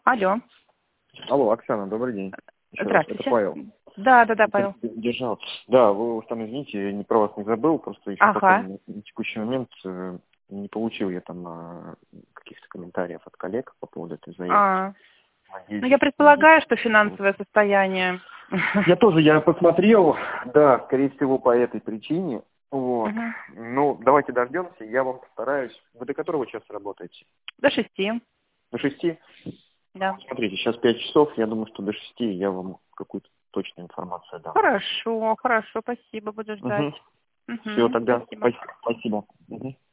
Алло. Алло, Оксана, добрый день. Еще раз, это Здравствуйте. Павел. Да, Павел. Держал. Да, вы уж там извините, я не про вас не забыл, просто еще пока Ага. на текущий момент не получил я там каких-то комментариев от коллег по поводу этой заявки. А. Надеюсь, Ну, я надеюсь. предполагаю, что финансовое состояние. Я посмотрел, да, скорее всего, по этой причине. Вот. Мгм. Ну, давайте дождемся, я вам постараюсь. Вы до которого часа работаете? До 6. До 6? Да. Смотрите, сейчас 5 часов, я думаю, что до 6 я вам какую-то точную информацию дам. Хорошо, спасибо, буду ждать. Все, тогда Спасибо. спасибо. Мгм.